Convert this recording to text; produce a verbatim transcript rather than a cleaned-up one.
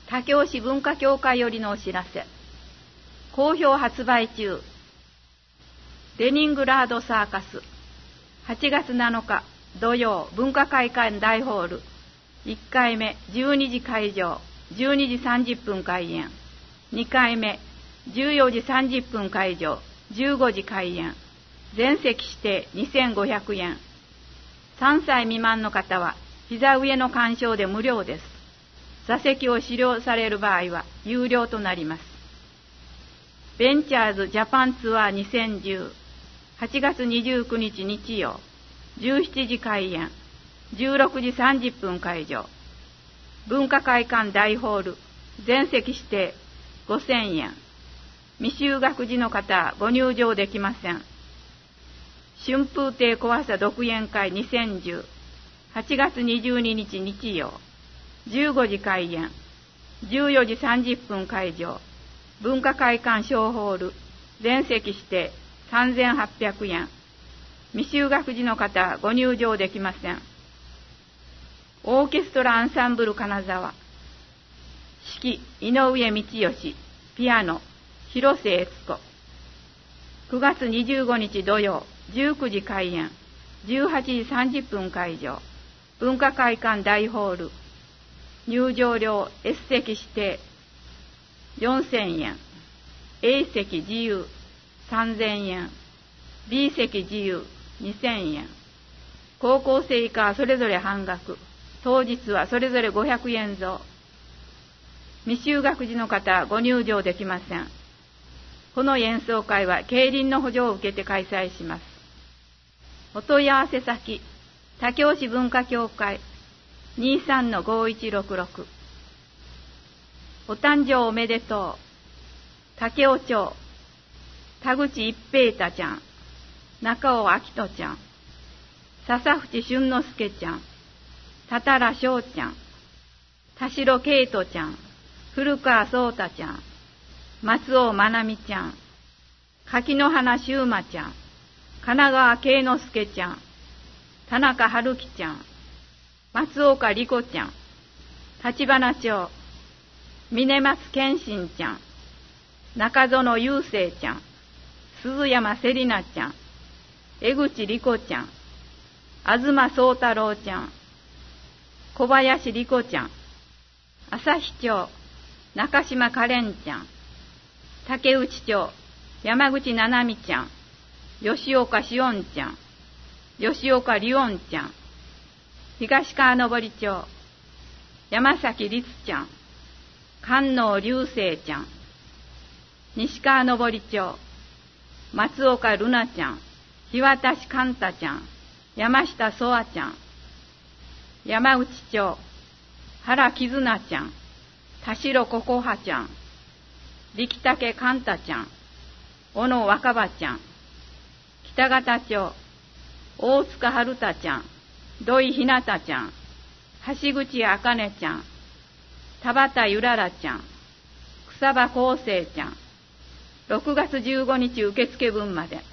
武雄市文化協会よりのお知らせ。好評発売中。レニングラードサーカス。はちがつなのか土曜、文化会館大ホール。いっかいめじゅうにじ開場、じゅうにじさんじゅっぷん開演。にかいめじゅうよじさんじゅっぷん開場、じゅうごじ開演。全席指定にせんごひゃくえん。さんさい未満の方は膝上の鑑賞で無料です。座席を使用される場合は有料となります。ベンチャーズジャパンツアーにせんじゅう、はちがつにじゅうくにち日曜、じゅうしちじ開演、じゅうろくじさんじゅっぷん開場。文化会館大ホール、全席指定ごせんえん。未就学児の方はご入場できません。春風亭小朝独演会にせんじゅう、はちがつにじゅうににち日曜、じゅうごじ開演、じゅうよじさんじゅっぷん開場。文化会館小ホール、全席指定さんぜんはっぴゃくえん。未就学児の方はご入場できません。オーケストラアンサンブル金沢。指揮井上道義、ピアノ広瀬悦子。くがつにじゅうごにち土曜、じゅうくじ開演、じゅうはちじさんじゅっぷん開場。文化会館大ホール。入場料 S 席指定よんせんえん。A 席自由さんぜんえん。B 席自由にせんえん。高校生以下はそれぞれ半額。当日はそれぞれごひゃくえん増。未就学児の方はご入場できません。この演奏会は競輪の補助を受けて開催します。お問い合わせ先、武雄市文化協会 にさんのごいちろくろく。お誕生おめでとう。武雄町、田口一平太ちゃん、中尾明人ちゃん、笹淵俊之介ちゃん、多々良翔ちゃん、田代圭人ちゃん、古川聡太ちゃん、松尾真奈美ちゃん、柿の花修馬ちゃん、神奈川慶之助ちゃん、田中春樹ちゃん、松岡理子ちゃん、立花町、峰松健信ちゃん、中園雄生ちゃん、鈴山セリナちゃん、江口理子ちゃん、東宗太郎ちゃん、小林理子ちゃん、旭町、中島カレンちゃん、竹内町、山口七海ちゃん、吉岡しおんちゃん、吉岡りおんちゃん、東川登町、山崎律ちゃん、菅能流星ちゃん、西川登町、松岡ルナちゃん、日渡寛太ちゃん、山下ソワちゃん、山内町、原絆ちゃん、田代ココハちゃん、力竹寛太ちゃん、小野若葉ちゃん、北方町、大塚春太ちゃん、土井ひなたちゃん、橋口あかねちゃん、田畑ゆららちゃん、草場康生ちゃん。ろくがつじゅうごにち受付分まで。